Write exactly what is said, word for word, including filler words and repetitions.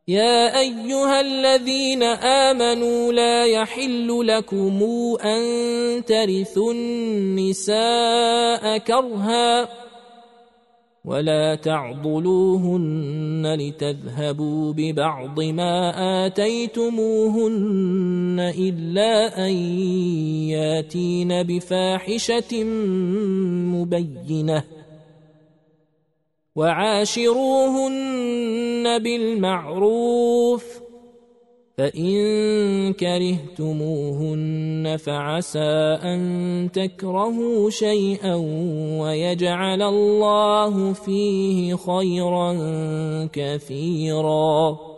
يا أيها الذين آمنوا لا يحل لكم أن ترثوا النساء كرها ولا تعضلوهن لتذهبوا ببعض ما آتيتموهن إلا أن ياتين بفاحشة مبينة وعاشروهن بالمعروف فإن كرهتموهن فعسى أن تكرهوا شيئا ويجعل الله فيه خيرا كثيرا.